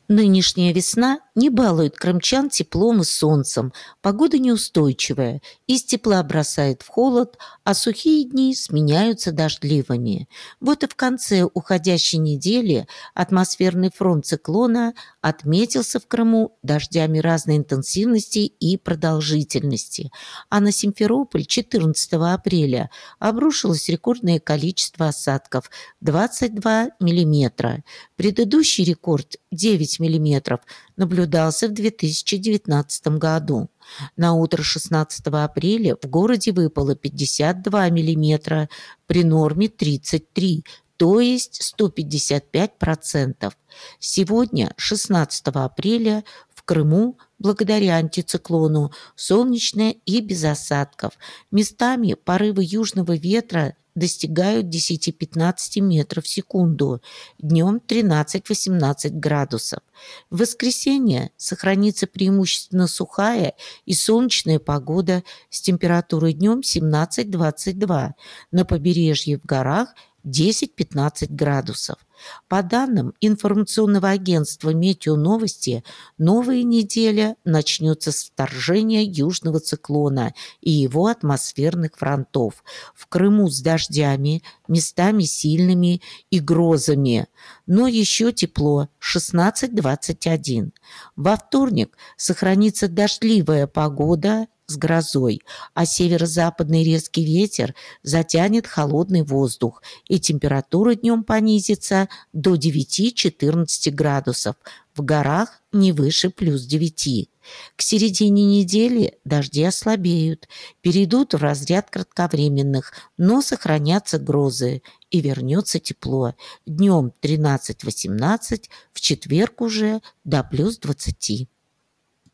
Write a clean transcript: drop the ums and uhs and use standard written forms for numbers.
Нынешняя весна не балует крымчан теплом и солнцем, погода неустойчивая, из тепла бросает в холод, а сухие дни сменяются дождливыми. Вот и в конце уходящей недели атмосферный фронт циклона отметился в Крыму дождями разной интенсивности и продолжительности, а на Симферополь 14 апреля обрушилось рекордное количество осадков – 22 миллиметра. Предыдущий рекорд 9 миллиметров наблюдался в 2019 году. На утро 16 апреля в городе выпало 52 миллиметра при норме 33, то есть 155%. Сегодня, 16 апреля, в Крыму, благодаря антициклону, солнечно и без осадков. Местами порывы южного ветра достигают 10-15 метров в секунду, днем 13-18 градусов. В воскресенье сохранится преимущественно сухая и солнечная погода с температурой днем 17-22, на побережье в горах 10-15 градусов. По данным информационного агентства «Метеоновости», новая неделя начнется с вторжения южного циклона и его атмосферных фронтов. В Крыму с дождями, местами сильными и грозами, но еще тепло 16-21. Во вторник сохранится дождливая погода с грозой, а северо-западный резкий ветер затянет холодный воздух, и температура днем понизится до 9-14 градусов, в горах не выше +9. К середине недели дожди ослабеют, перейдут в разряд кратковременных, но сохранятся грозы, и вернется тепло. Днем 13-18, в четверг уже до +20.